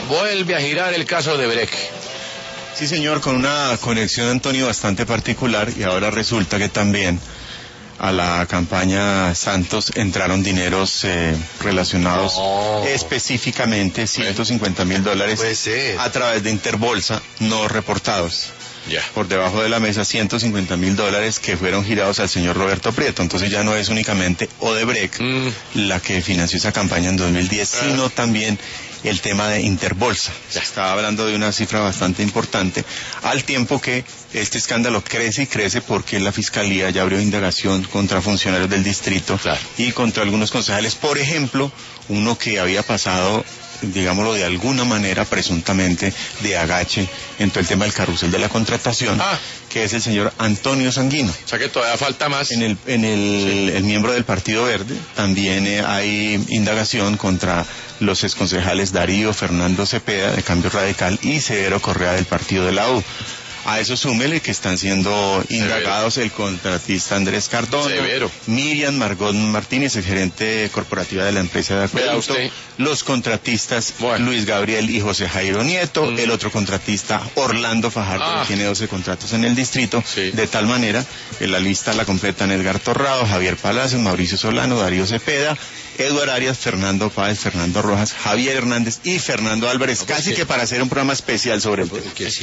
vuelve a girar el caso de Brecht. Sí, señor, con una conexión, Antonio, bastante particular, y ahora resulta que también a la campaña Santos entraron dineros relacionados específicamente $150.000 a través de Interbolsa, no reportados. Por debajo de la mesa, $150.000 que fueron girados al señor Roberto Prieto. Entonces ya no es únicamente Odebrecht la que financió esa campaña en 2010, sino también el tema de Interbolsa. Se estaba hablando de una cifra bastante importante, al tiempo que este escándalo crece y crece porque la Fiscalía ya abrió indagación contra funcionarios del distrito y contra algunos concejales. Por ejemplo, uno que había pasado, digámoslo de alguna manera, presuntamente de agache en todo el tema del carrusel de la contratación, que es el señor Antonio Sanguino. O sea que todavía falta más. El miembro del Partido Verde. También hay indagación contra los exconcejales Darío Fernando Cepeda, de Cambio Radical, y Severo Correa, del Partido de la U. A eso súmele que están siendo indagados el contratista Andrés Cardona, Miriam Margot Martínez, el gerente corporativa de la empresa de acueducto, los contratistas Luis Gabriel y José Jairo Nieto, el otro contratista Orlando Fajardo, que tiene 12 contratos en el distrito, de tal manera que la lista la completan Edgar Torrado, Javier Palacios, Mauricio Solano, Darío Cepeda, Eduardo Arias, Fernando Páez, Fernando Rojas, Javier Hernández y Fernando Álvarez, casi que para hacer un programa especial sobre el tema.